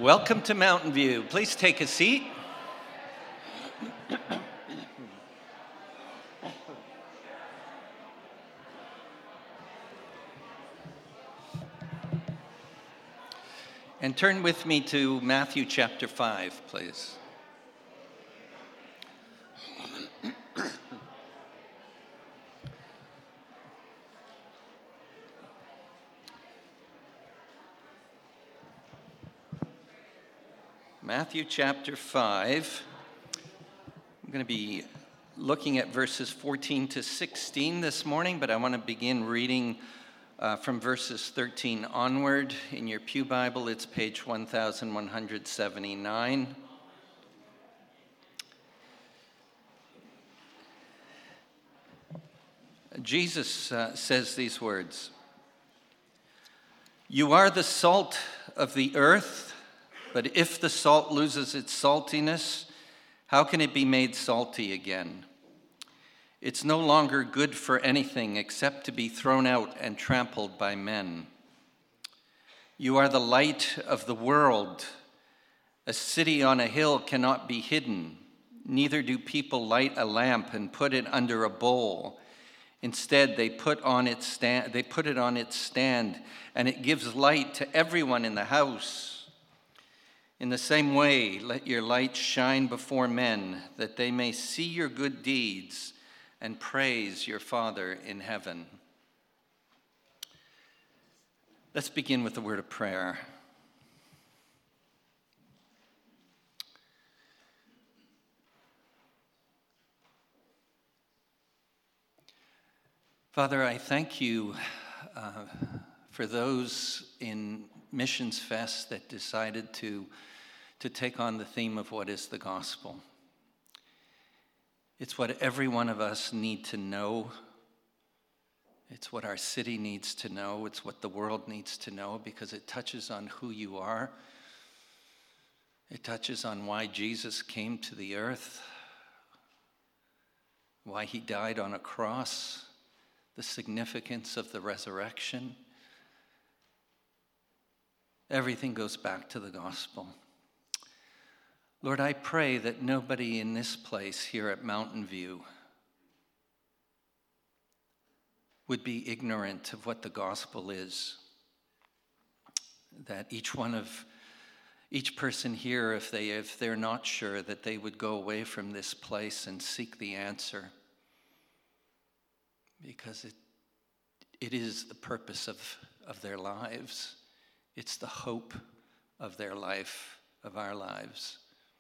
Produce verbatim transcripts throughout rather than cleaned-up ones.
Welcome to Mountain View. Please take a seat. And turn with me to Matthew chapter five, please. Matthew chapter five. I'm going to be looking at verses fourteen to sixteen this morning, but I want to begin reading uh, from verses thirteen onward. In your Pew Bible, it's page one thousand one hundred seventy-nine. Jesus uh, says these words, "You are the salt of the earth. But if the salt loses its saltiness, how can it be made salty again? It's no longer good for anything except to be thrown out and trampled by men. You are the light of the world. A city on a hill cannot be hidden. Neither do people light a lamp and put it under a bowl. Instead, they put on its stand, they put it on its stand, and it gives light to everyone in the house. In the same way, let your light shine before men, that they may see your good deeds and praise your Father in heaven." Let's begin with a word of prayer. Father, I thank you uh, for those in Missions Fest that decided to to take on the theme of what is the gospel. It's what every one of us need to know. It's what our city needs to know. It's what the world needs to know, because it touches on who you are. It touches on why Jesus came to the earth, why he died on a cross, the significance of the resurrection. Everything goes back to the gospel. Lord, I pray that nobody in this place here at Mountain View would be ignorant of what the gospel is. That each one of, each person here, if they, if they're not sure, that they would go away from this place and seek the answer. Because it, it is the purpose of, of their lives. It's the hope of their life, of our lives.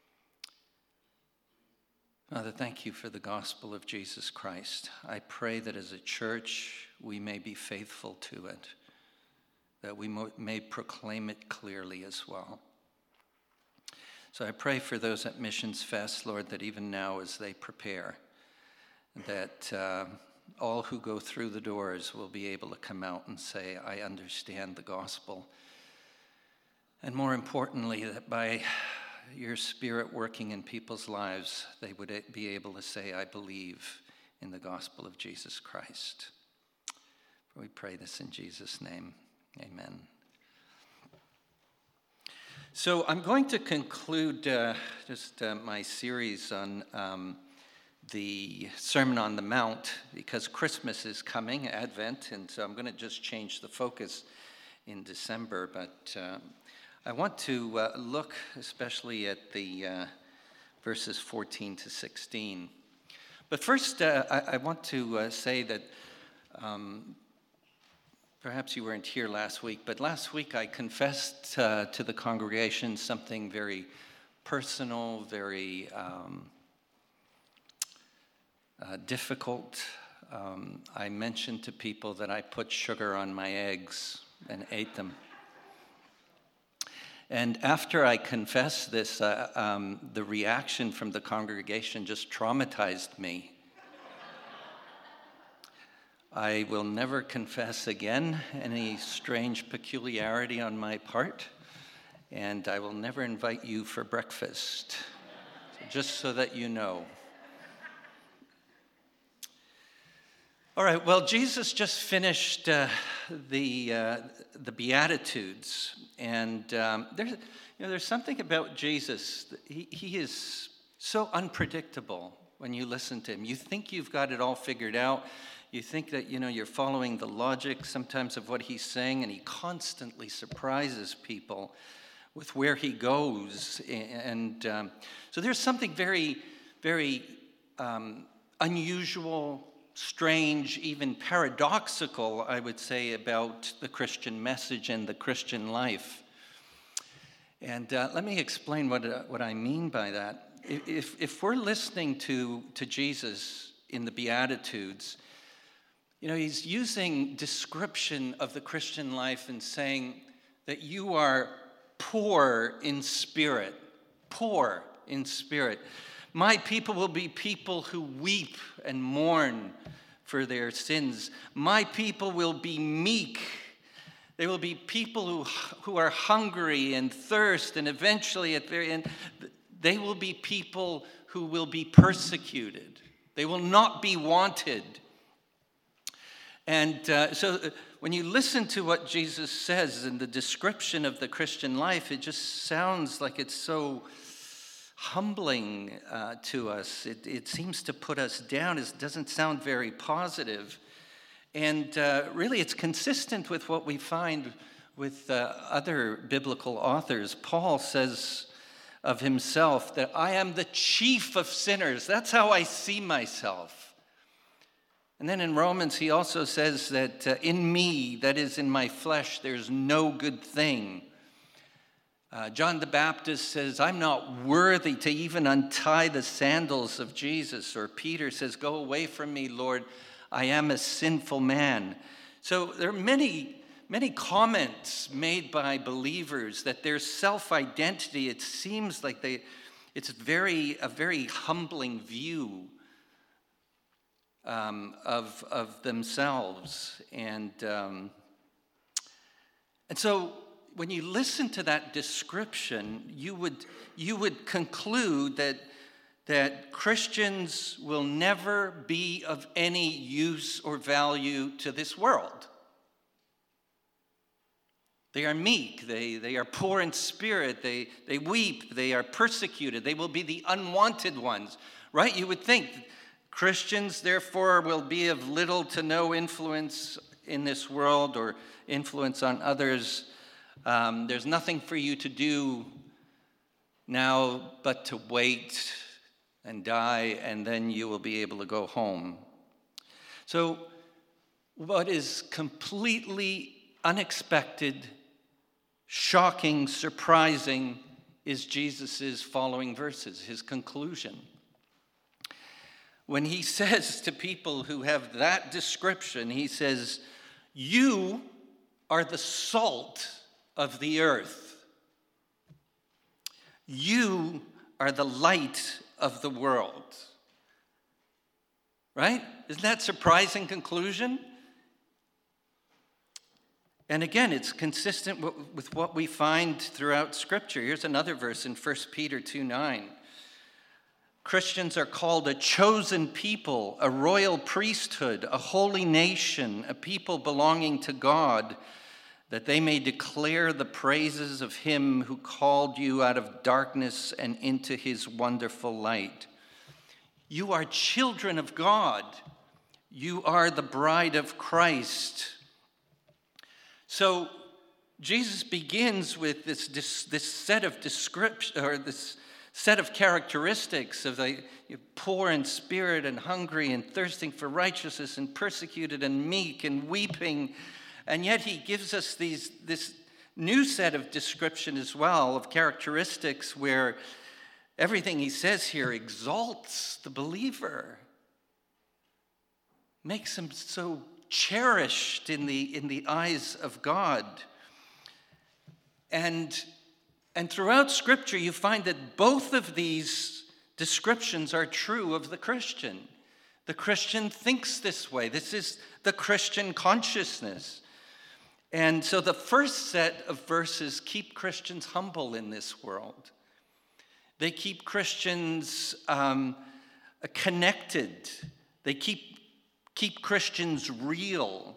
Father, thank you for the gospel of Jesus Christ. I pray that as a church, we may be faithful to it, that we may proclaim it clearly as well. So I pray for those at Missions Fest, Lord, that even now as they prepare, that uh, all who go through the doors will be able to come out and say, I understand the gospel. And more importantly, that by your Spirit working in people's lives, they would be able to say, I believe in the gospel of Jesus Christ. We pray this in Jesus' name. Amen. So I'm going to conclude uh, just uh, my series on um, the Sermon on the Mount, because Christmas is coming, Advent, and so I'm going to just change the focus in December, but uh, I want to uh, look especially at the uh, verses fourteen to sixteen. But first, uh, I, I want to uh, say that um, perhaps you weren't here last week, but last week I confessed uh, to the congregation something very personal, very um, uh, difficult. Um, I mentioned to people that I put sugar on my eggs and ate them. And after I confessed this, uh, um, the reaction from the congregation just traumatized me. I will never confess again any strange peculiarity on my part, and I will never invite you for breakfast, so just so that you know. All right, well, Jesus just finished uh, the uh, the Beatitudes, and um, there's you know there's something about Jesus. He he is so unpredictable when you listen to him. You think you've got it all figured out. You think that you know you're following the logic sometimes of what he's saying, and he constantly surprises people with where he goes, and um, so there's something very very um, unusual, strange, even paradoxical, I would say, about the Christian message and the Christian life. And uh, let me explain what uh, what I mean by that. If if we're listening to to Jesus in the Beatitudes, you know, he's using description of the Christian life and saying that you are poor in spirit, poor in spirit. My people will be people who weep and mourn for their sins. My people will be meek. They will be people who, who are hungry and thirst, and eventually at their end, they will be people who will be persecuted. They will not be wanted. And uh, so when you listen to what Jesus says in the description of the Christian life, it just sounds like it's so humbling uh, to us. It, it seems to put us down. It doesn't sound very positive. And uh, really, it's consistent with what we find with uh, other biblical authors. Paul says of himself that I am the chief of sinners. That's how I see myself. And then in Romans, he also says that uh, in me, that is in my flesh, there's no good thing. Uh, John the Baptist says, I'm not worthy to even untie the sandals of Jesus. Or Peter says, go away from me, Lord, I am a sinful man. So there are many, many comments made by believers that their self-identity, it seems like they, it's very a very humbling view um, of, of themselves. And, um, and so when you listen to that description, you would you would conclude that that Christians will never be of any use or value to this world. They are meek, they, they are poor in spirit, they, they weep, they are persecuted, they will be the unwanted ones, right? You would think Christians, therefore, will be of little to no influence in this world or influence on others. Um, there's nothing for you to do now but to wait and die, and then you will be able to go home. So what is completely unexpected, shocking, surprising is Jesus' following verses, his conclusion. When he says to people who have that description, he says, you are the salt of the earth. You are the light of the world. Right? Isn't that a surprising conclusion? And again, it's consistent with what we find throughout Scripture. Here's another verse in First Peter two nine. Christians are called a chosen people, a royal priesthood, a holy nation, a people belonging to God, that they may declare the praises of him who called you out of darkness and into his wonderful light. You are children of God. You are the bride of Christ. So Jesus begins with this, this, this set of description, or this set of characteristics of the poor in spirit and hungry and thirsting for righteousness and persecuted and meek and weeping. And yet he gives us these this new set of description as well, of characteristics where everything he says here exalts the believer, makes him so cherished in the in the eyes of God. And, and throughout Scripture, you find that both of these descriptions are true of the Christian. The Christian thinks this way. This is the Christian consciousness. And so the first set of verses keep Christians humble in this world. They keep Christians um, connected. They keep keep Christians real.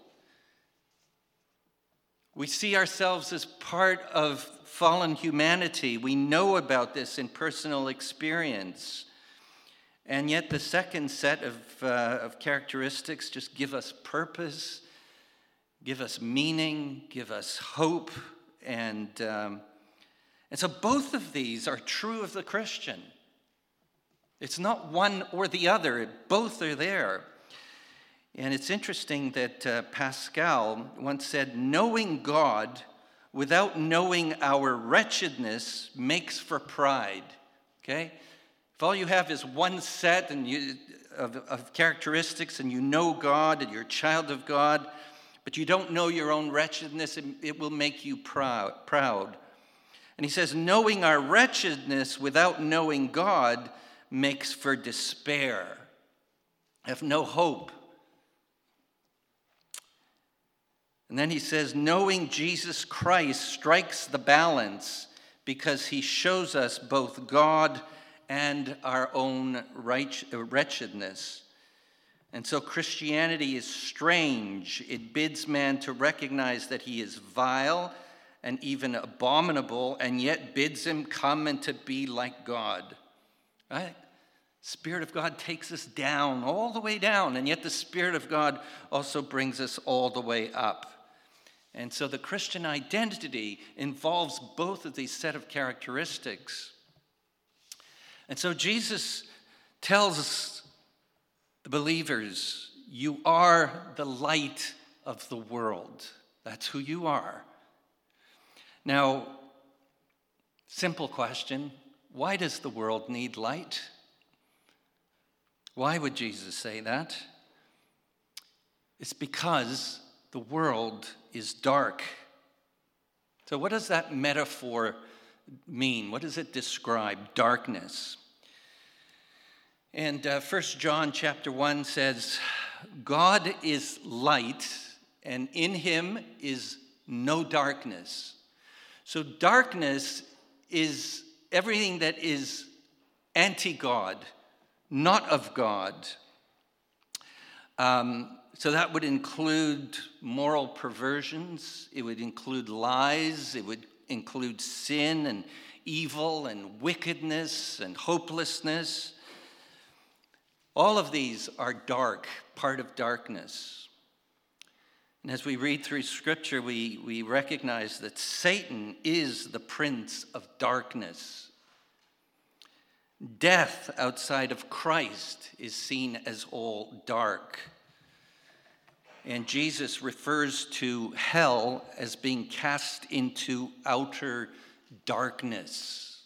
We see ourselves as part of fallen humanity. We know about this in personal experience. And yet the second set of, uh, of characteristics just give us purpose, give us meaning, give us hope. And, um, and so both of these are true of the Christian. It's not one or the other. Both are there. And it's interesting that uh, Pascal once said, knowing God without knowing our wretchedness makes for pride. Okay? If all you have is one set and you, of, of characteristics and you know God and you're a child of God, but you don't know your own wretchedness, it, it will make you proud, proud. And he says, knowing our wretchedness without knowing God makes for despair. Have no hope. And then he says, knowing Jesus Christ strikes the balance because he shows us both God and our own wretchedness. And so Christianity is strange. It bids man to recognize that he is vile and even abominable, and yet bids him come and to be like God. Right? Spirit of God takes us down, all the way down, and yet the Spirit of God also brings us all the way up. And so the Christian identity involves both of these set of characteristics. And so Jesus tells the believers, you are the light of the world. That's who you are. Now, simple question, why does the world need light? Why would Jesus say that? It's because the world is dark. So what does that metaphor mean? What does it describe? Darkness. And uh, First John chapter one says, God is light, and in him is no darkness. So darkness is everything that is anti-God, not of God. Um, so that would include moral perversions. It would include lies. It would include sin and evil and wickedness and hopelessness. All of these are dark, part of darkness. And as we read through Scripture, we, we recognize that Satan is the prince of darkness. Death outside of Christ is seen as all dark. And Jesus refers to hell as being cast into outer darkness.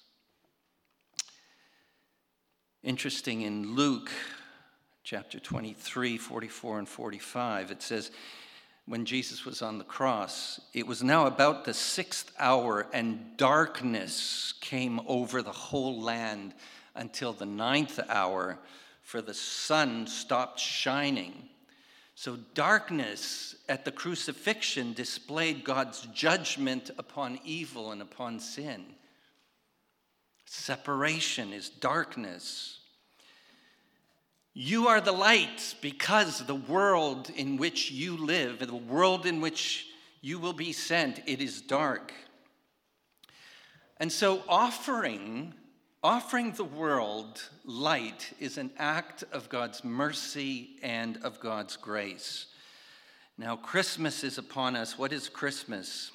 Interesting, in Luke chapter twenty-three, forty-four and forty-five, it says, when Jesus was on the cross, it was now about the sixth hour, and darkness came over the whole land until the ninth hour, for the sun stopped shining. So darkness at the crucifixion displayed God's judgment upon evil and upon sin. Separation is darkness. You are the light because the world in which you live, the world in which you will be sent, it is dark. And so offering, offering the world light is an act of God's mercy and of God's grace. Now, Christmas is upon us. What is Christmas?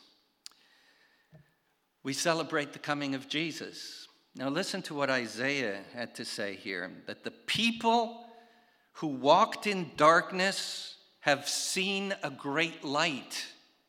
We celebrate the coming of Jesus. Now listen to what Isaiah had to say here, that the people who walked in darkness have seen a great light.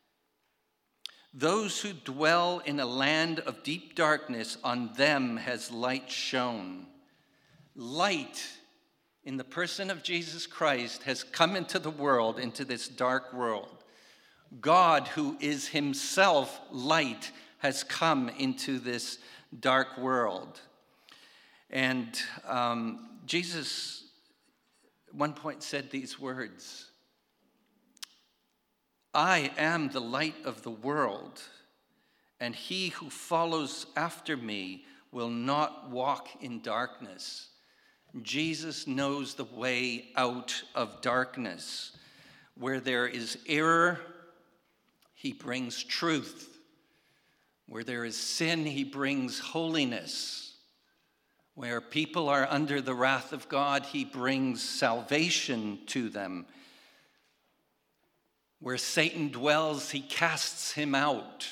Those who dwell in a land of deep darkness, on them has light shone. Light in the person of Jesus Christ has come into the world, into this dark world. God, who is himself light, has come into this dark world. And um, Jesus at one point said these words, I am the light of the world, and he who follows after me will not walk in darkness. Jesus knows the way out of darkness. Where there is error, he brings truth. Where there is sin, he brings holiness. Where people are under the wrath of God, he brings salvation to them. Where Satan dwells, he casts him out.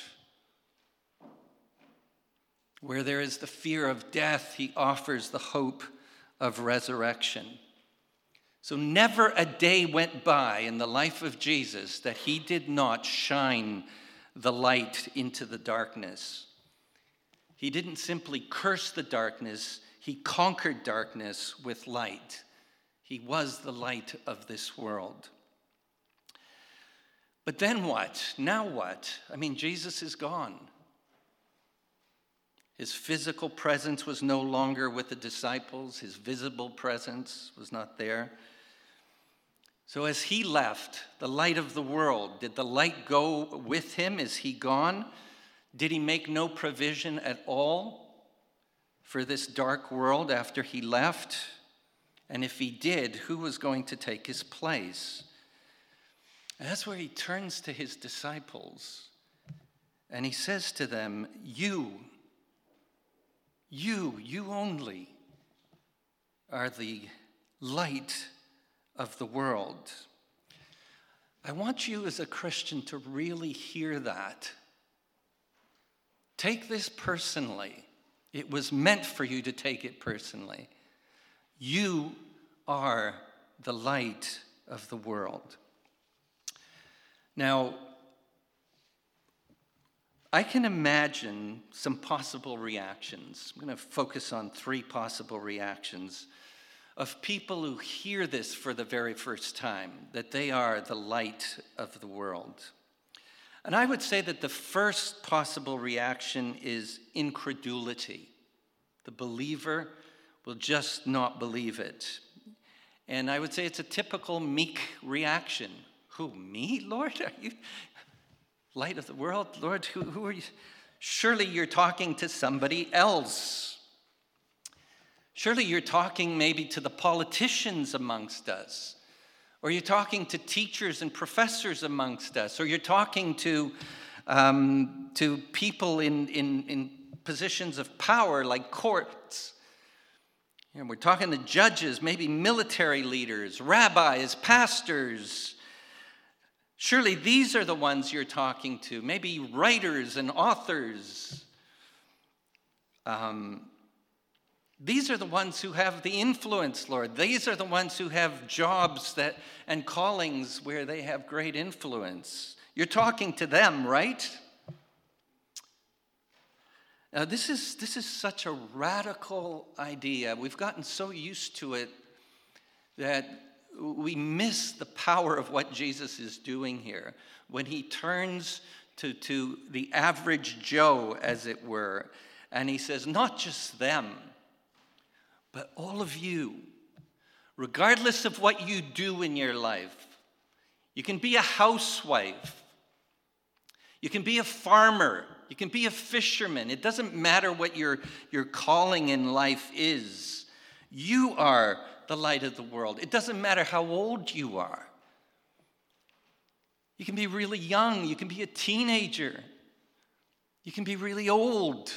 Where there is the fear of death, he offers the hope of resurrection. So never a day went by in the life of Jesus that he did not shine the light into the darkness. He didn't simply curse the darkness, he conquered darkness with light. He was the light of this world. But then what? Now what? I mean, Jesus is gone. His physical presence was no longer with the disciples. His visible presence was not there. So as he left, the light of the world, did the light go with him? Is he gone? Did he make no provision at all for this dark world after he left? And if he did, who was going to take his place? And that's where he turns to his disciples and he says to them, you, you, you only are the light of the world. I want you as a Christian to really hear that. Take this personally. It was meant for you to take it personally. You are the light of the world. Now, I can imagine some possible reactions. I'm going to focus on three possible reactions of people who hear this for the very first time, that they are the light of the world. And I would say that the first possible reaction is incredulity. The believer will just not believe it. And I would say it's a typical meek reaction. Who, me, Lord? Are you light of the world? Lord, who, who are you? Surely you're talking to somebody else. Surely you're talking maybe to the politicians amongst us. Or you're talking to teachers and professors amongst us. Or you're talking to, um, to people in, in, in positions of power like courts. You know, we're talking to judges, maybe military leaders, rabbis, pastors. Surely these are the ones you're talking to, maybe writers and authors. Um, these are the ones who have the influence, Lord. These are the ones who have jobs that and callings where they have great influence. You're talking to them, right? Now, this is, this is such a radical idea. We've gotten so used to it that we miss the power of what Jesus is doing here when he turns to, to the average Joe, as it were, and he says, not just them, but all of you, regardless of what you do in your life. You can be a housewife. You can be a farmer. You can be a fisherman. It doesn't matter what your, your calling in life is. You are the light of the world. It doesn't matter how old you are. You can be really young. You can be a teenager. You can be really old.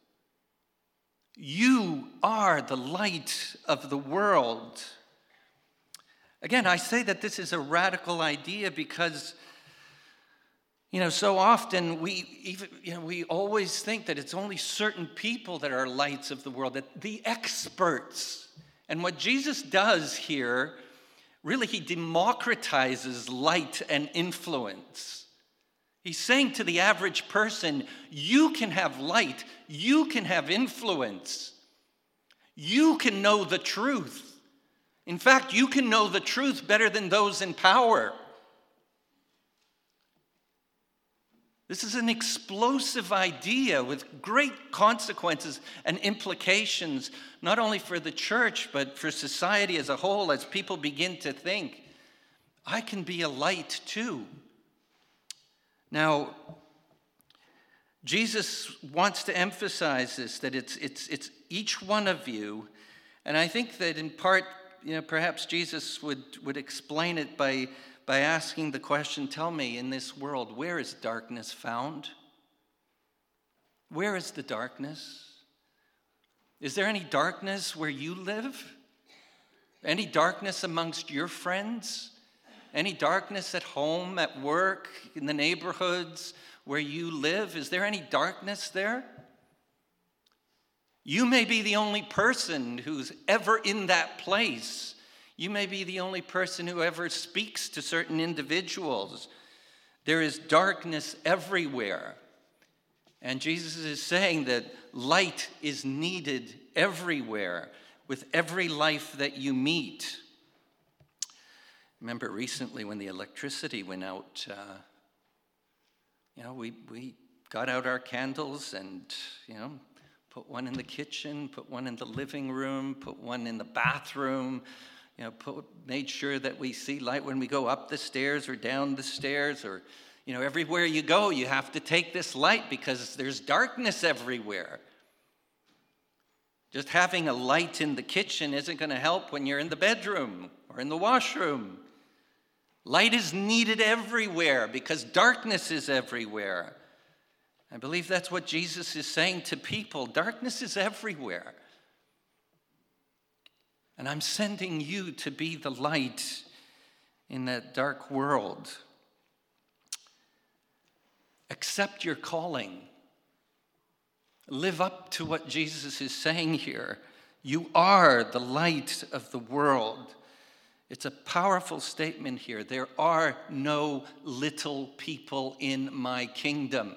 You are the light of the world. Again, I say that this is a radical idea because, you know, so often we even, you know, we always think that it's only certain people that are lights of the world, that the experts. And what Jesus does here, really, he democratizes light and influence. He's saying to the average person, you can have light, you can have influence, you can know the truth. In fact, you can know the truth better than those in power. This is an explosive idea with great consequences and implications, not only for the church, but for society as a whole, as people begin to think, I can be a light too. Now, Jesus wants to emphasize this, that it's, it's, it's each one of you And I think that in part, you know, perhaps Jesus would, would explain it by, by asking the question, tell me, in this world, where is darkness found? Where is the darkness? Is there any darkness where you live? Any darkness amongst your friends? Any darkness at home, at work, in the neighborhoods where you live? Is there any darkness there? You may be the only person who's ever in that place. You may be the only person who ever speaks to certain individuals. There is darkness everywhere. And Jesus is saying that light is needed everywhere with every life that you meet. Remember recently when the electricity went out, uh, you know, we, we got out our candles and, you know, put one in the kitchen, put one in the living room, put one in the bathroom, you know, put, made sure that we see light when we go up the stairs or down the stairs, or, you know, everywhere you go, you have to take this light because there's darkness everywhere. Just having a light in the kitchen isn't going to help when you're in the bedroom or in the washroom. Light is needed everywhere because darkness is everywhere. I believe that's what Jesus is saying to people. Darkness is everywhere. And I'm sending you to be the light in that dark world. Accept your calling. Live up to what Jesus is saying here. You are the light of the world. It's a powerful statement here. There are no little people in my kingdom.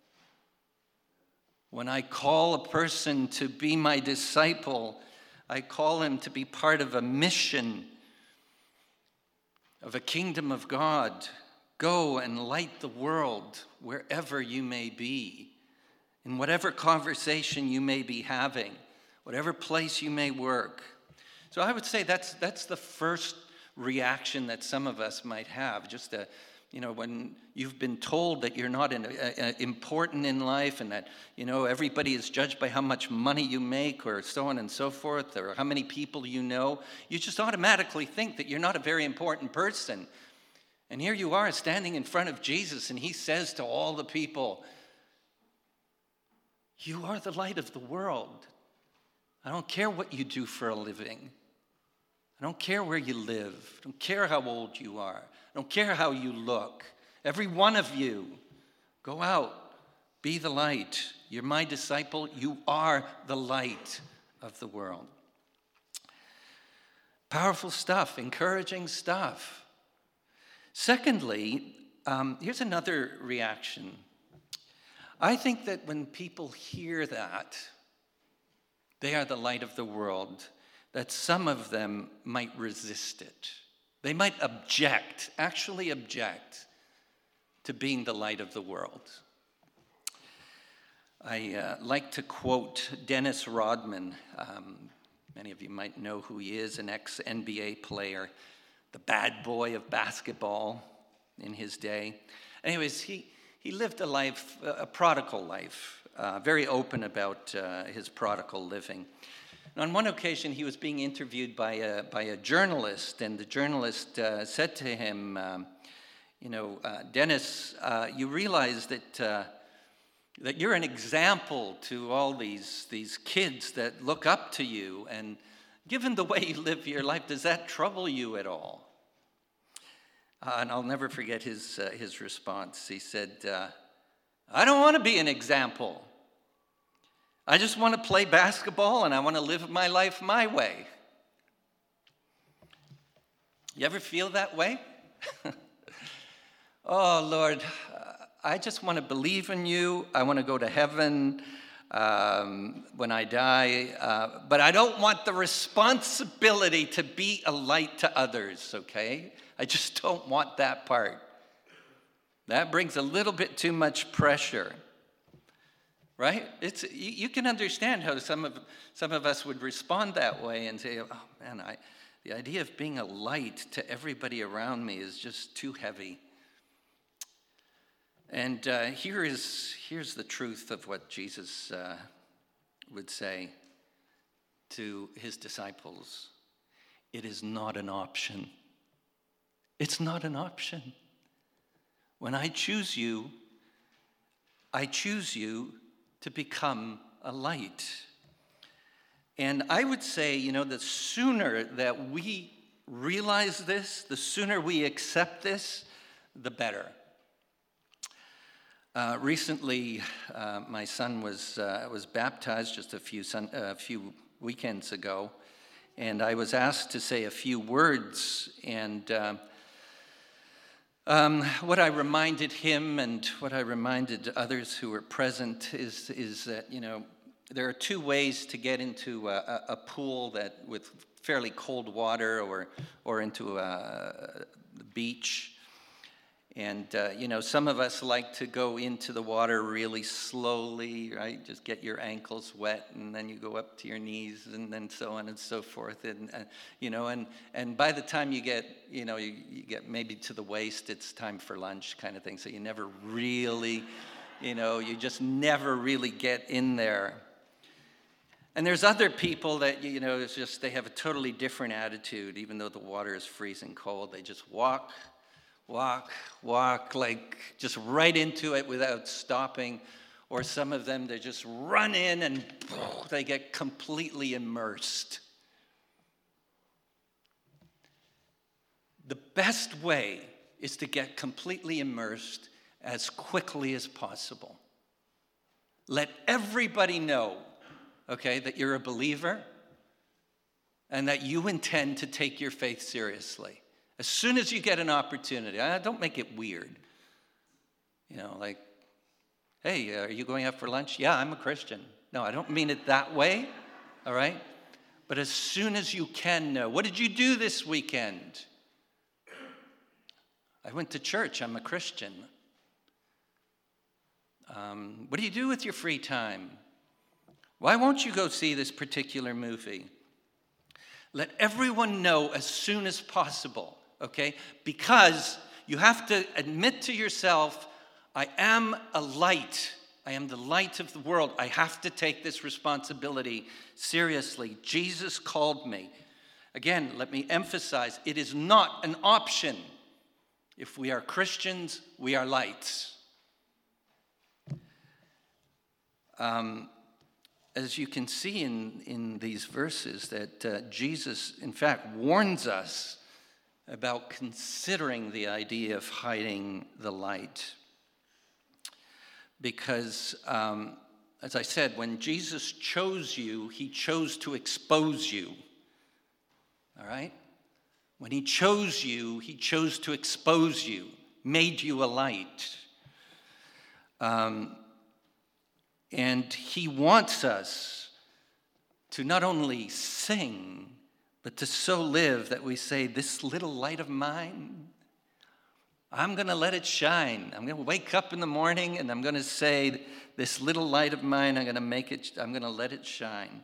When I call a person to be my disciple, I call him to be part of a mission of a kingdom of God. Go and light the world wherever you may be, in whatever conversation you may be having, whatever place you may work. So I would say that's that's the first reaction that some of us might have, just a You know, when you've been told that you're not in, uh, uh, important in life and that, you know, everybody is judged by how much money you make or so on and so forth, or how many people you know, you just automatically think that you're not a very important person. And here you are standing in front of Jesus, and he says to all the people, you are the light of the world. I don't care what you do for a living. I don't care where you live. I don't care how old you are. I don't care how you look. Every one of you, go out, be the light. You're my disciple. You are the light of the world. Powerful stuff, encouraging stuff. Secondly, um, here's another reaction. I think that when people hear that, they are the light of the world, that some of them might resist it. They might object, actually object to being the light of the world. I uh, like to quote Dennis Rodman. Um, many of you might know who he is, an ex-N B A player, the bad boy of basketball in his day. Anyways, he, he lived a life, a prodigal life, uh, very open about uh, his prodigal living. And on one occasion, he was being interviewed by a, by a journalist, and the journalist uh, said to him, um, you know, uh, Dennis, uh, you realize that uh, that you're an example to all these, these kids that look up to you, and given the way you live your life, does that trouble you at all? Uh, and I'll never forget his, uh, his response. He said, uh, I don't want to be an example. I just want to play basketball and I want to live my life my way. You ever feel that way? Oh, Lord, I just want to believe in you. I want to go to heaven um, when I die. Uh, but I don't want the responsibility to be a light to others, okay? I just don't want that part. That brings a little bit too much pressure. Right? It's you, you can understand how some of some of us would respond that way and say, "Oh man, I, the idea of being a light to everybody around me is just too heavy." And uh, here is here's the truth of what Jesus uh, would say: to his disciples, it is not an option. It's not an option. When I choose you, I choose you to become a light. And I would say, you know, the sooner that we realize this, the sooner we accept this, the better. Uh, recently, uh, my son was uh, was baptized just a few sun, uh, few weekends ago, and I was asked to say a few words. And uh, um, what I reminded him, and what I reminded others who were present, is is that you know there are two ways to get into a, a pool that with fairly cold water, or or into a, a beach. And, uh, you know, some of us like to go into the water really slowly, right? Just get your ankles wet, and then you go up to your knees, and then so on and so forth. And, uh, you know, and, and by the time you get, you know, you, you get maybe to the waist, it's time for lunch kind of thing. So you never really, you know, you just never really get in there. And there's other people that, you know, it's just they have a totally different attitude. Even though the water is freezing cold, they just walk Walk, walk, like just right into it without stopping. Or some of them, they just run in and they get completely immersed. The best way is to get completely immersed as quickly as possible. Let everybody know, okay, that you're a believer and that you intend to take your faith seriously. As soon as you get an opportunity, don't make it weird. You know, like, hey, are you going out for lunch? Yeah, I'm a Christian. No, I don't mean it that way, all right? But as soon as you can know, what did you do this weekend? I went to church. I'm a Christian. Um, what do you do with your free time? Why won't you go see this particular movie? Let everyone know as soon as possible. Okay, because you have to admit to yourself, I am a light. I am the light of the world. I have to take this responsibility seriously. Jesus called me. Again, let me emphasize, it is not an option. If we are Christians, we are lights. Um, as you can see in, in these verses, that uh, Jesus, in fact, warns us about considering the idea of hiding the light. Because, um, as I said, when Jesus chose you, he chose to expose you. All right? When he chose you, he chose to expose you, made you a light. Um, and he wants us to not only sing, but to so live that we say, this little light of mine, I'm going to let it shine. I'm going to wake up in the morning and I'm going to say, this little light of mine, I'm going to make it, I'm going to let it shine.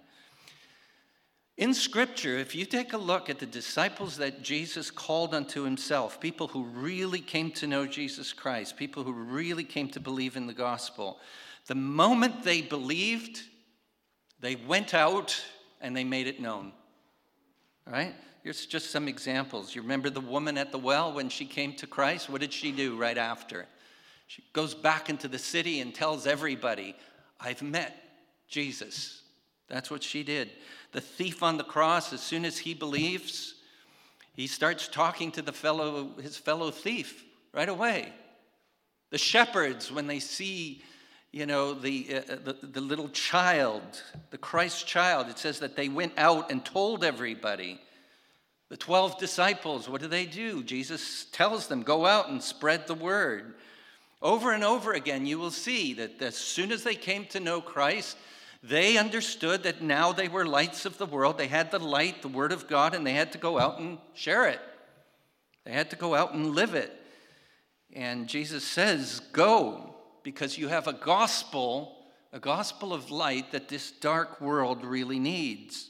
In Scripture, if you take a look at the disciples that Jesus called unto himself, people who really came to know Jesus Christ, people who really came to believe in the gospel, the moment they believed, they went out and they made it known. All right? Here's just some examples. You remember the woman at the well when she came to Christ? What did she do right after? She goes back into the city and tells everybody, I've met Jesus. That's what she did. The thief on the cross, as soon as he believes, he starts talking to the fellow, his fellow thief right away. The shepherds, when they see, you know, the, uh, the, the little child, the Christ child, it says that they went out and told everybody. The twelve disciples, what do they do? Jesus tells them, go out and spread the word. Over and over again, you will see that as soon as they came to know Christ, they understood that now they were lights of the world. They had the light, the word of God, and they had to go out and share it. They had to go out and live it. And Jesus says, go, because you have a gospel, a gospel of light that this dark world really needs.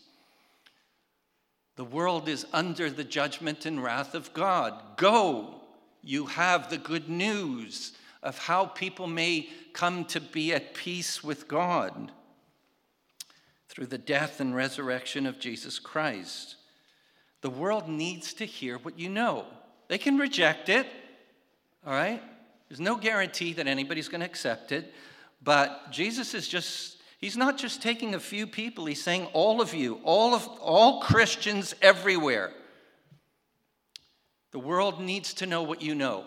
The world is under the judgment and wrath of God. Go, you have the good news of how people may come to be at peace with God. through the death and resurrection of Jesus Christ. The world needs to hear what you know. They can reject it, all right? There's no guarantee that anybody's going to accept it, but Jesus is just, he's not just taking a few people, he's saying all of you, all of all Christians everywhere. The world needs to know what you know.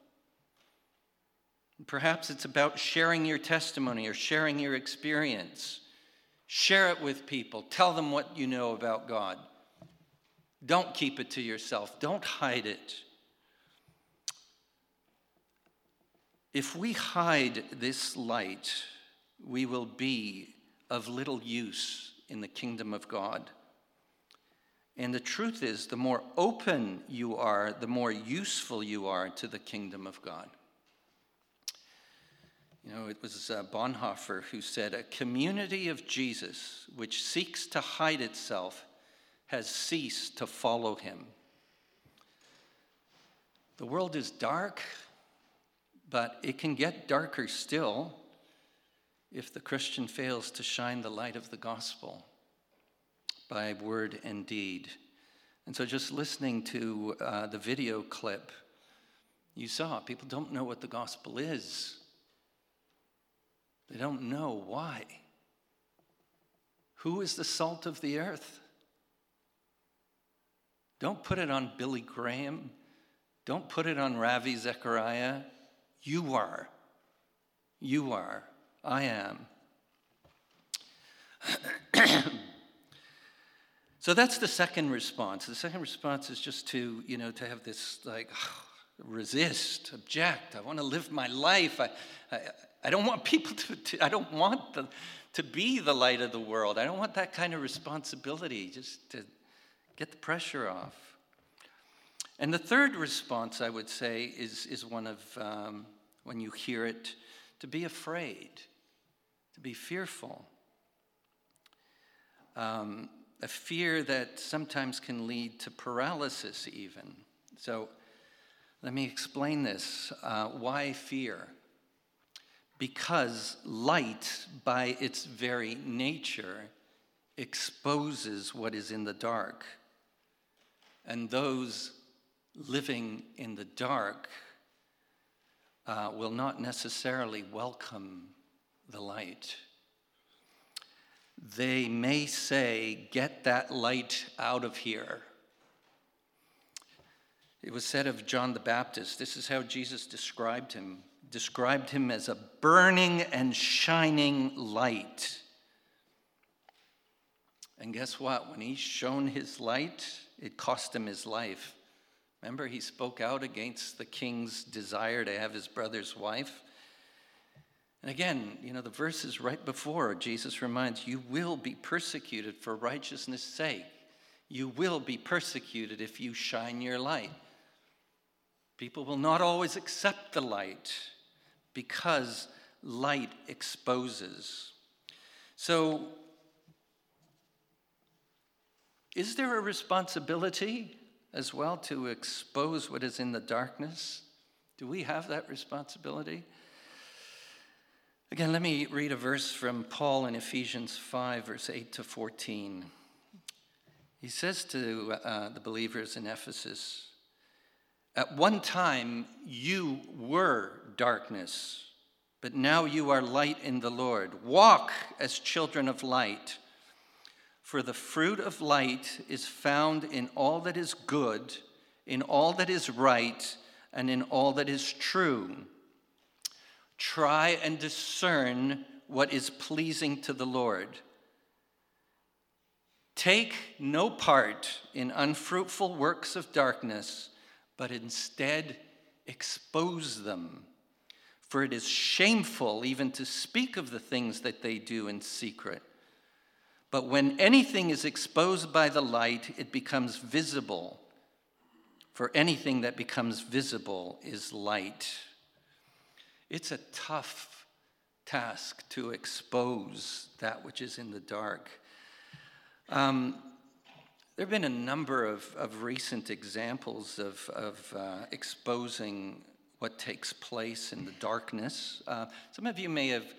Perhaps it's about sharing your testimony or sharing your experience. Share it with people. Tell them what you know about God. Don't keep it to yourself. Don't hide it. If we hide this light, we will be of little use in the kingdom of God. And the truth is, the more open you are, the more useful you are to the kingdom of God. You know, it was uh, Bonhoeffer who said, "A community of Jesus which seeks to hide itself has ceased to follow him." The world is dark, but it can get darker still if the Christian fails to shine the light of the gospel by word and deed. And so just listening to uh, the video clip, you saw people don't know what the gospel is. They don't know why. Who is the salt of the earth? Don't put it on Billy Graham. Don't put it on Ravi Zechariah. You are. You are. I am. So that's the second response. The second response is just to, you know, to have this like resist, object. I want to live my life. I, I, I don't want people to, to I don't want the, to be the light of the world. I don't want that kind of responsibility, just to get the pressure off. And the third response, I would say, is, is one of, um, when you hear it, to be afraid, to be fearful. Um, a fear that sometimes can lead to paralysis even. So let me explain this. Uh, why fear? Because light, by its very nature, exposes what is in the dark. And those living in the dark uh, will not necessarily welcome the light. They may say, "Get that light out of here." It was said of John the Baptist, this is how Jesus described him, described him as a burning and shining light. And guess what? When he shone his light, it cost him his life. Remember, he spoke out against the king's desire to have his brother's wife. And again, you know, the verses right before, Jesus reminds, you will be persecuted for righteousness' sake. You will be persecuted if you shine your light. People will not always accept the light because light exposes. So, is there a responsibility as well to expose what is in the darkness? Do we have that responsibility? Again, let me read a verse from Paul in Ephesians five, verse eight to fourteen. He says to uh, the believers in Ephesus, "At one time you were darkness, but now you are light in the Lord. Walk as children of light. For the fruit of light is found in all that is good, in all that is right, and in all that is true. Try and discern what is pleasing to the Lord. Take no part in unfruitful works of darkness, but instead expose them. For it is shameful even to speak of the things that they do in secret. But when anything is exposed by the light, it becomes visible. For anything that becomes visible is light." It's a tough task to expose that which is in the dark. Um, there have been a number of, of recent examples of, of uh, exposing what takes place in the darkness. Uh, some of you may have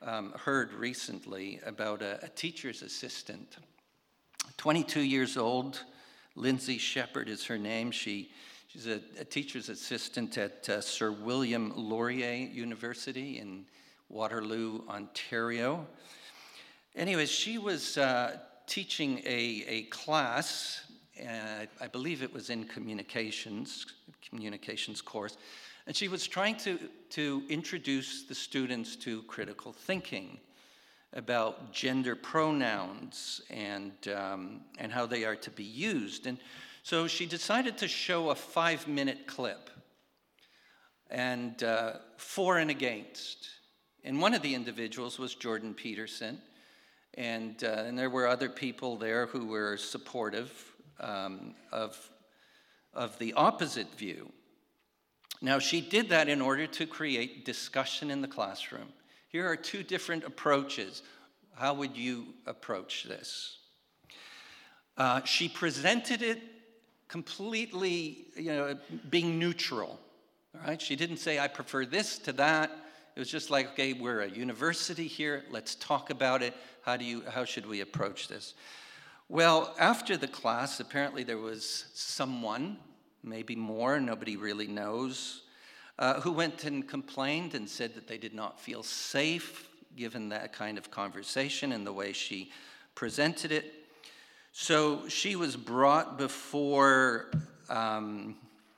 um, heard recently about a, a teacher's assistant. twenty-two years old, Lindsay Shepherd is her name. She, she's a, a teacher's assistant at uh, Sir William Laurier University in Waterloo, Ontario. Anyways, she was uh, teaching a, a class, uh, I believe it was in communications, communications course, and she was trying to, to introduce the students to critical thinking about gender pronouns and, um, and how they are to be used. And so she decided to show a five-minute clip, and uh, for and against. And one of the individuals was Jordan Peterson, and, uh, and there were other people there who were supportive um, of, of the opposite view. Now, she did that in order to create discussion in the classroom. Here are two different approaches. How would you approach this? Uh, she presented it completely, you know, being neutral. All right? She didn't say, I prefer this to that. It was just like, okay, we're a university here. Let's talk about it. How do you, how should we approach this? Well, after the class, apparently there was someone, maybe more, nobody really knows, uh, who went and complained and said that they did not feel safe given that kind of conversation and the way she presented it. So she was brought before um,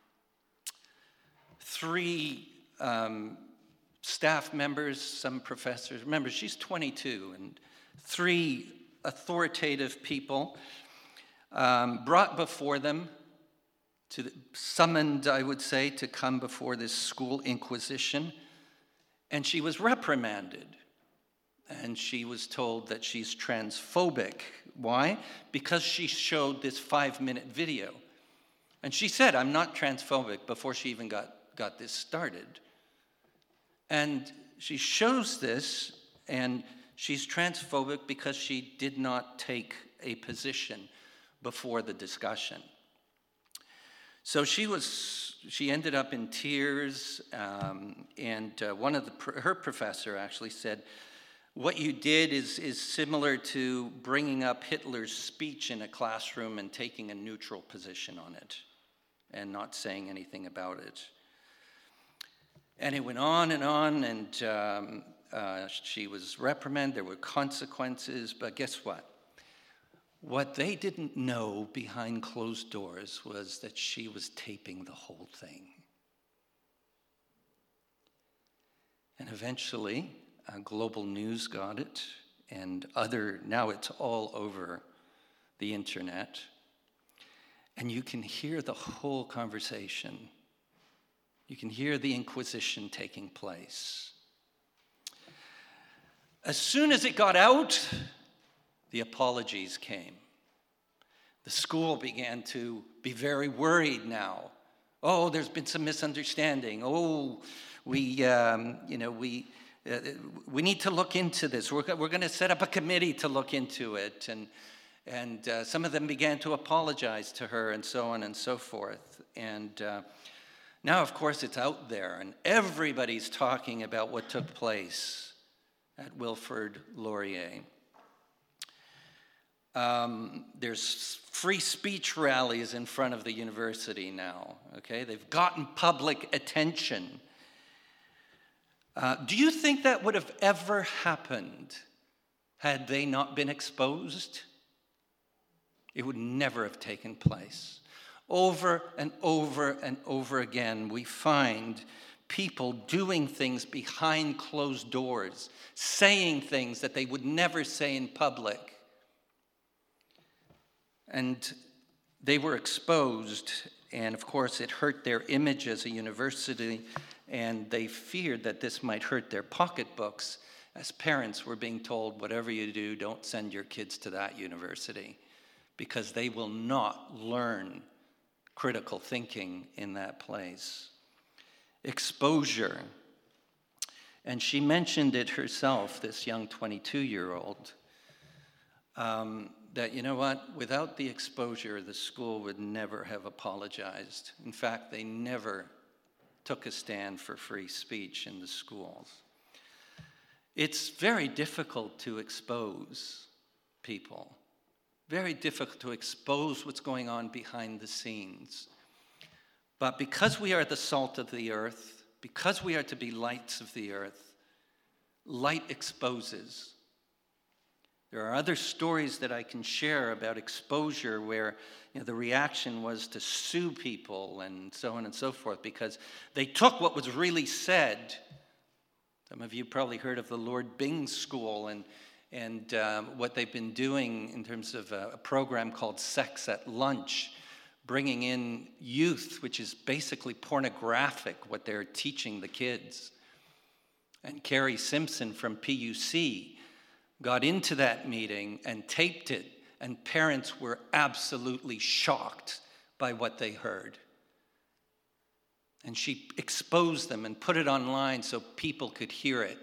three um, staff members, some professors. Remember, she's twenty-two, and three authoritative people um, brought before them, to the, summoned, I would say, to come before this school inquisition, and she was reprimanded. And she was told that she's transphobic. Why? Because she showed this five-minute video. And she said, I'm not transphobic, before she even got, got this started. And she shows this, and she's transphobic because she did not take a position before the discussion. So she was, she ended up in tears, um, and uh, one of the, her professor actually said, what you did is, is similar to bringing up Hitler's speech in a classroom and taking a neutral position on it and not saying anything about it. And it went on and on, and um, uh, she was reprimanded. There were consequences, but guess what? What they didn't know behind closed doors was that she was taping the whole thing. And eventually, Uh, Global News got it, and other, now it's all over the internet. And you can hear the whole conversation. You can hear the inquisition taking place. As soon as it got out, the apologies came. The school began to be very worried now. Oh, there's been some misunderstanding. Oh, we, um, you know, we... Uh, we need to look into this. We're, we're going to set up a committee to look into it. And, and uh, some of them began to apologize to her and so on and so forth. And uh, now, of course, it's out there. And everybody's talking about what took place at Wilfrid Laurier. Um, there's free speech rallies in front of the university now. Okay, they've gotten public attention. Uh, do you think that would have ever happened had they not been exposed? It would never have taken place. Over and over and over again, we find people doing things behind closed doors, saying things that they would never say in public. And they were exposed, and of course it hurt their image as a university, and they feared that this might hurt their pocketbooks, as parents were being told, whatever you do, don't send your kids to that university, because they will not learn critical thinking in that place. Exposure. And she mentioned it herself, this young twenty-two-year-old, um, that, you know what, without the exposure, the school would never have apologized. In fact, they never took a stand for free speech in the schools. It's very difficult to expose people, very difficult to expose what's going on behind the scenes. But because we are the salt of the earth, because we are to be lights of the earth, light exposes. There are other stories that I can share about exposure where, you know, the reaction was to sue people and so on and so forth because they took what was really said. Some of you probably heard of the Lord Bing School and, and um, what they've been doing in terms of a, a program called Sex at Lunch, bringing in youth, which is basically pornographic, what they're teaching the kids. And Carrie Simpson from P U C got into that meeting and taped it, and parents were absolutely shocked by what they heard. And she exposed them and put it online so people could hear it.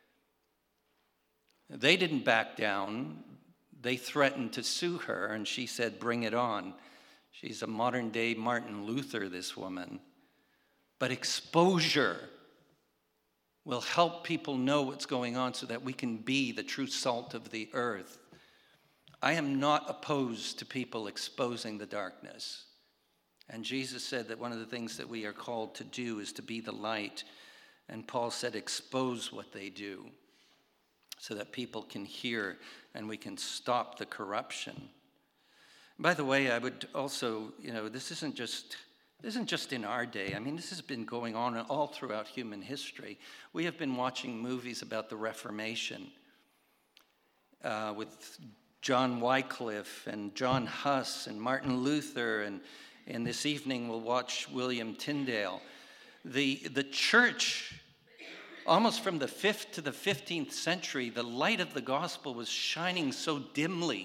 They didn't back down. They threatened to sue her, and she said, bring it on. She's a modern-day Martin Luther, this woman. But exposure will help people know what's going on so that we can be the true salt of the earth. I am not opposed to people exposing the darkness. And Jesus said that one of the things that we are called to do is to be the light. And Paul said, expose what they do so that people can hear and we can stop the corruption. By the way, I would also, you know, this isn't just this isn't just in our day. I mean, this has been going on all throughout human history. We have been watching movies about the Reformation uh, with John Wycliffe and John Huss and Martin Luther, and, and this evening we'll watch William Tyndale. The, the church, almost from the fifth to the fifteenth century, the light of the gospel was shining so dimly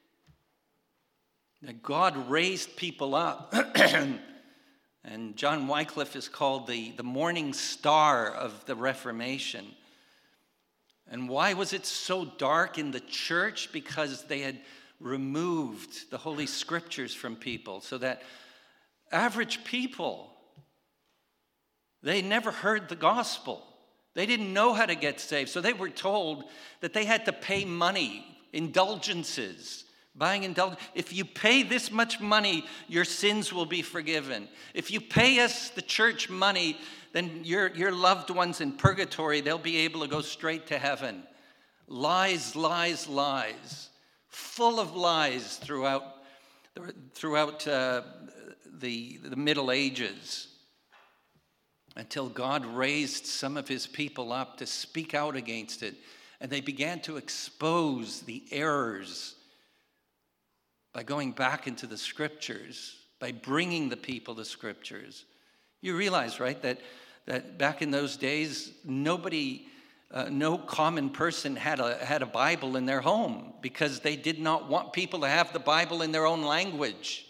that God raised people up. And John Wycliffe is called the, the morning star of the Reformation. And why was it so dark in the church? Because they had removed the Holy Scriptures from people, so that average people, they never heard the gospel. They didn't know how to get saved. So they were told that they had to pay money, indulgences, buying indulgence. If you pay this much money, your sins will be forgiven. If you pay us, the church, money, then your, your loved ones in purgatory, they'll be able to go straight to heaven. Lies, lies, lies. Full of lies throughout, throughout uh, the, the Middle Ages, until God raised some of his people up to speak out against it. And they began to expose the errors by going back into the Scriptures, by bringing the people to Scriptures. You realize, right, that, that back in those days, nobody, uh, no common person had a, had a Bible in their home because they did not want people to have the Bible in their own language.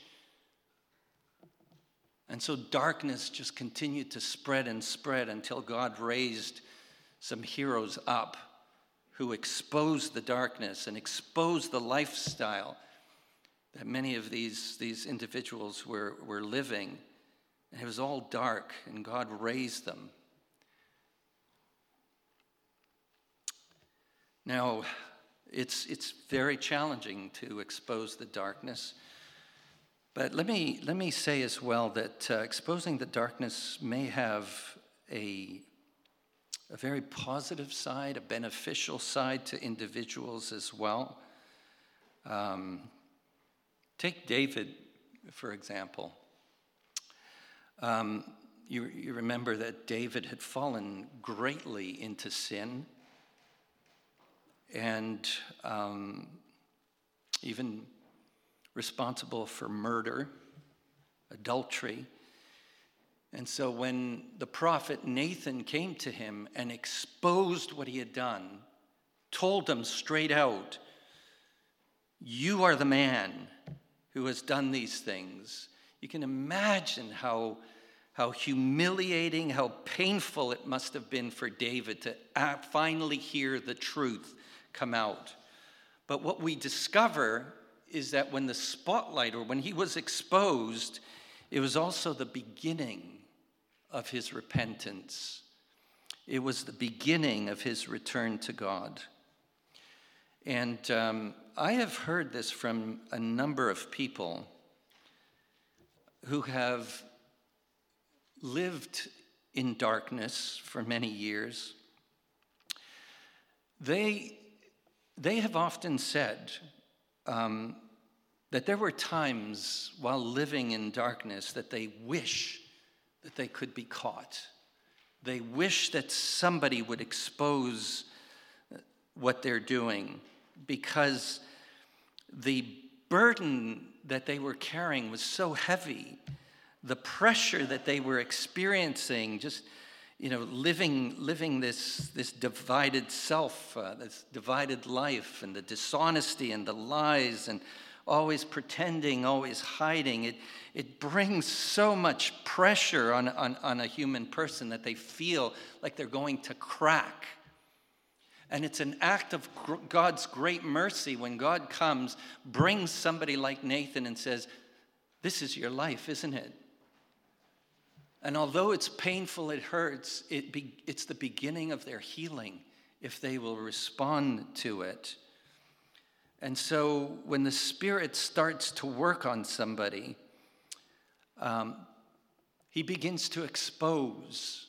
And so darkness just continued to spread and spread until God raised some heroes up who exposed the darkness and exposed the lifestyle that many of these, these individuals were, were living. And it was all dark, and God raised them. Now, it's, it's very challenging to expose the darkness. But let me, let me say as well that uh, exposing the darkness may have a, a very positive side, a beneficial side to individuals as well. Um, Take David, for example. Um, you, you remember that David had fallen greatly into sin and um, even responsible for murder, adultery. And so when the prophet Nathan came to him and exposed what he had done, told him straight out, "You are the man who has done these things," you can imagine how, how humiliating, how painful it must have been for David to finally hear the truth come out. But what we discover is that when the spotlight, or when he was exposed, it was also the beginning of his repentance. It was the beginning of his return to God. And um, I have heard this from a number of people who have lived in darkness for many years. They, they have often said um, that there were times while living in darkness that they wish that they could be caught. They wish that somebody would expose what they're doing, because the burden that they were carrying was so heavy. The pressure that they were experiencing, just, you know, living living this, this divided self, uh, this divided life, and the dishonesty and the lies, and always pretending, always hiding, it it brings so much pressure on, on, on a human person that they feel like they're going to crack. And it's an act of God's great mercy when God comes, brings somebody like Nathan and says, this is your life, isn't it? And although it's painful, it hurts, it be, it's the beginning of their healing if they will respond to it. And so when the Spirit starts to work on somebody, um, he begins to expose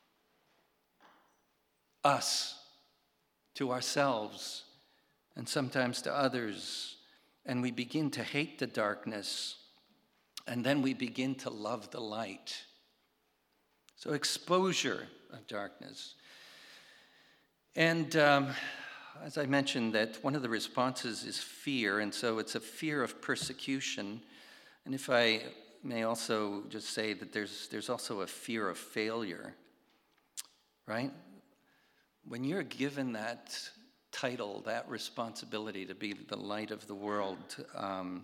us to ourselves and sometimes to others. And we begin to hate the darkness, and then we begin to love the light. So exposure of darkness. And um, as I mentioned, that one of the responses is fear, and so it's a fear of persecution. And if I may also just say that there's there's also a fear of failure, right? When you're given that title, that responsibility to be the light of the world, um,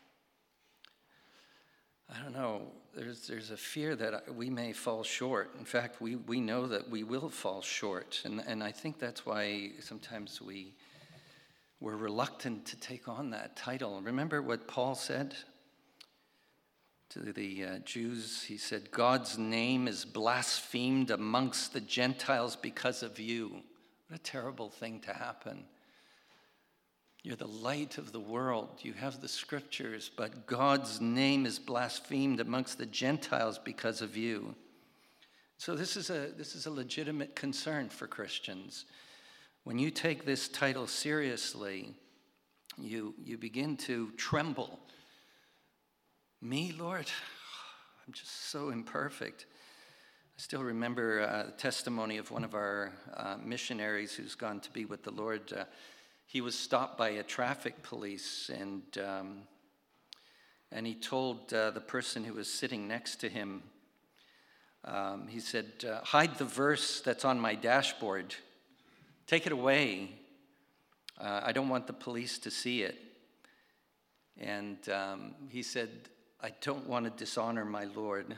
I don't know, there's there's a fear that we may fall short. In fact, we, we know that we will fall short. And, and I think that's why sometimes we, we're reluctant to take on that title. Remember what Paul said to the uh, Jews? He said, God's name is blasphemed amongst the Gentiles because of you. What a terrible thing to happen. You're the light of the world. You have the scriptures, but God's name is blasphemed amongst the Gentiles because of you. So this is a this is a legitimate concern for Christians. When you take this title seriously, you you begin to tremble. Me, Lord? I'm just so imperfect. I still remember uh, the testimony of one of our uh, missionaries who's gone to be with the Lord. Uh, He was stopped by a traffic police, and um, and he told uh, the person who was sitting next to him, um, he said, uh, hide the verse that's on my dashboard. Take it away. Uh, I don't want the police to see it. And um, he said, I don't want to dishonor my Lord.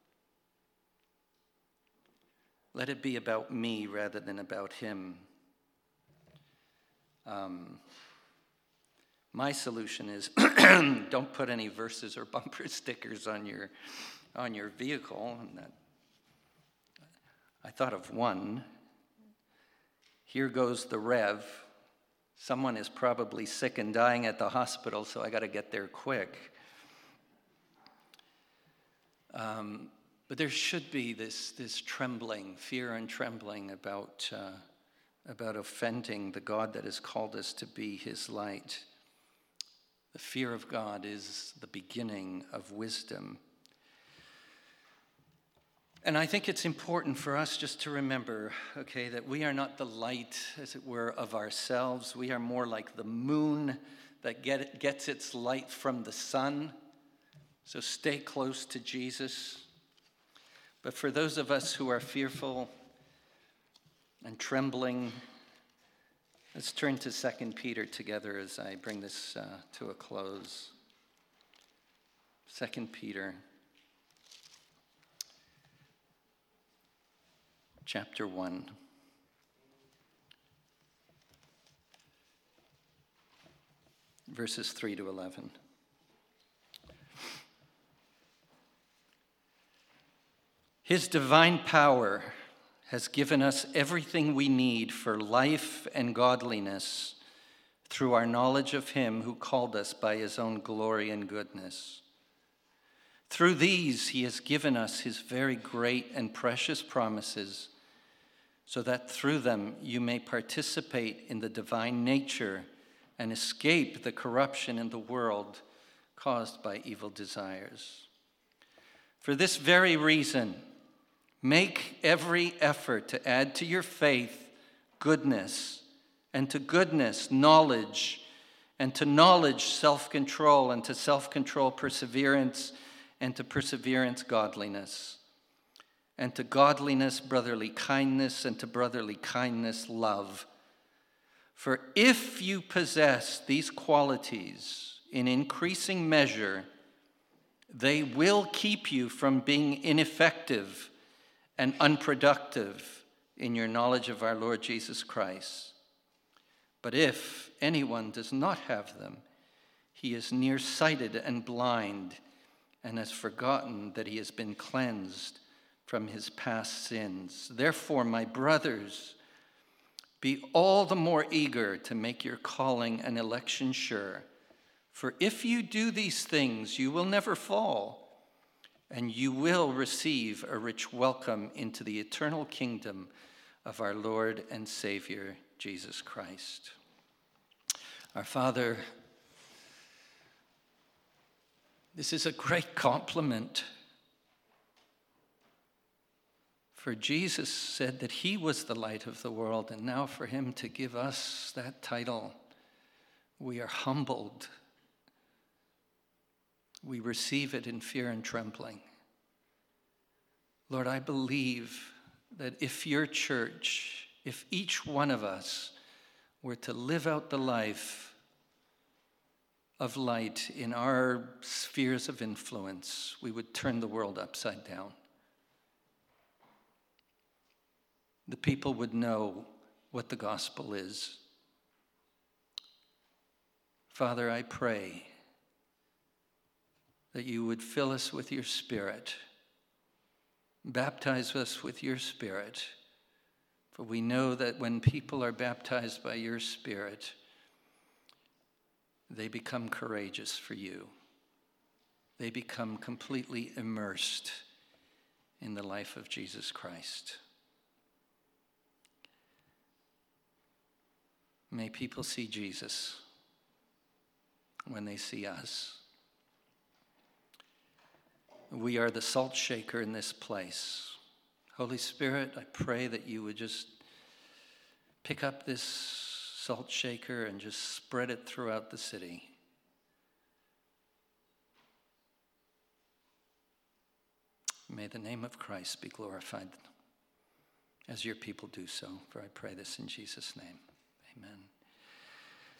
Let it be about me rather than about him. Um, my solution is don't put any verses or bumper stickers on your on your vehicle. And that, I thought of one. Here goes the Rev. Someone is probably sick and dying at the hospital, so I got to get there quick. Um, but there should be this this trembling, fear and trembling about. Uh, about offending the God that has called us to be his light. The fear of God is the beginning of wisdom. And I think it's important for us just to remember, okay, that we are not the light, as it were, of ourselves. We are more like the moon that get, gets its light from the sun. So stay close to Jesus. But for those of us who are fearful and trembling, let's turn to Second Peter together as I bring this uh, to a close. Second Peter, chapter one. Verses three to eleven. His divine power has given us everything we need for life and godliness through our knowledge of him who called us by his own glory and goodness. Through these, he has given us his very great and precious promises, so that through them you may participate in the divine nature and escape the corruption in the world caused by evil desires. For this very reason, make every effort to add to your faith goodness, and to goodness knowledge, and to knowledge self-control, and to self-control perseverance, and to perseverance godliness, and to godliness brotherly kindness, and to brotherly kindness love. For if you possess these qualities in increasing measure, they will keep you from being ineffective and unproductive in your knowledge of our Lord Jesus Christ. But if anyone does not have them, he is nearsighted and blind, and has forgotten that he has been cleansed from his past sins. Therefore, my brothers, be all the more eager to make your calling and election sure. For if you do these things, you will never fall, and you will receive a rich welcome into the eternal kingdom of our Lord and Savior, Jesus Christ. Our Father, this is a great compliment. For Jesus said that he was the light of the world, and now for him to give us that title, we are humbled. We receive it in fear and trembling. Lord, I believe that if your church, if each one of us were to live out the life of light in our spheres of influence, we would turn the world upside down. The people would know what the gospel is. Father, I pray that you would fill us with your Spirit, baptize us with your Spirit, for we know that when people are baptized by your Spirit, they become courageous for you. They become completely immersed in the life of Jesus Christ. May people see Jesus when they see us. We are the salt shaker in this place. Holy Spirit, I pray that you would just pick up this salt shaker and just spread it throughout the city. May the name of Christ be glorified as your people do so. For I pray this in Jesus' name. Amen.